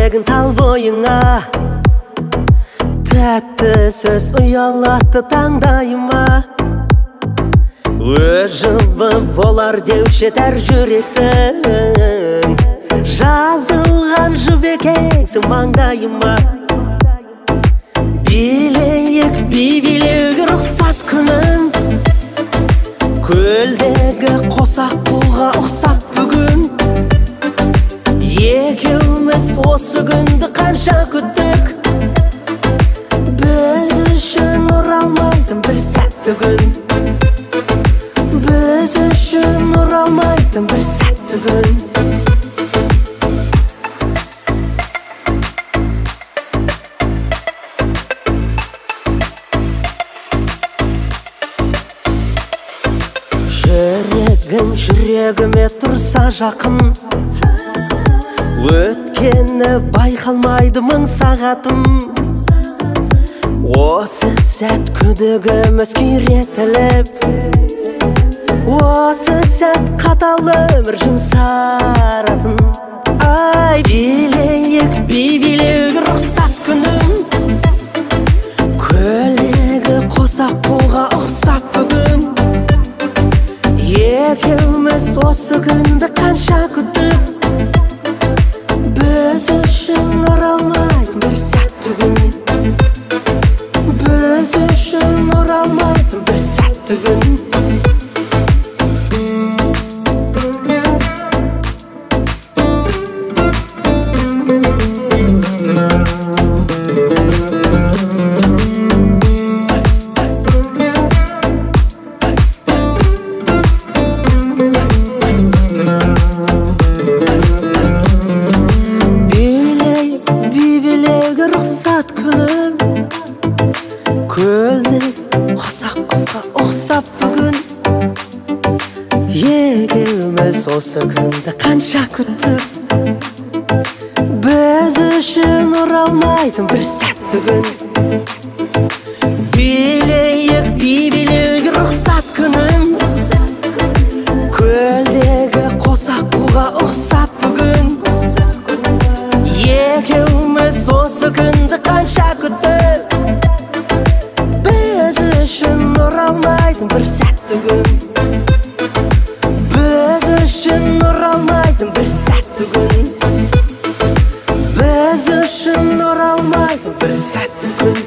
жүрегің тал бойыңа. Тәтті сөз ұялатты таңдайыма. Өжібі болар деуші тәр жүректің. Жазылған жібекеңсің маңдайыма. Билейік, билеуге рұқсат күнім. Көлдегі қосақ буға ұқсап бүгін. Екеуміз осы күнді қанша күттік. Біз үшін оралмайтын бір сәтті күн. Біз үшін оралмайтын бір сәтті күн. Жүрегіме тұрса жақын. Өткені байқалмайды мың сағатым. Осы сәт күдігіміз күйретіліп. Осы сәт қатал өмір жұмсаратын. Ай, билейік, билеуге рұқсат күнім. Көлдегі қосақ буға ұқсап бүгін. Екеуміз осы күнді қанша күттік. Біз үшін оралмайтын бір сәтті күн. Біз үшін оралмайтын бір сәтті күн. Көлдегі қосақ құмға ұқсап бүгін. Екеуміз осы күнді қанша күттік. Біз үшін оралмайтын бір сәтті күн. Билейік, билеуге рұқсат күнім. Көлдегі қосақ құмға ұқсап бүгін. Екеуміз осы күнді қанша күттік. Біз үшін оралмайтын бір сәтті күн. Біз үшін оралмайтын бір сәтті күн. Біз үшін оралмайтын бір сәтті күн.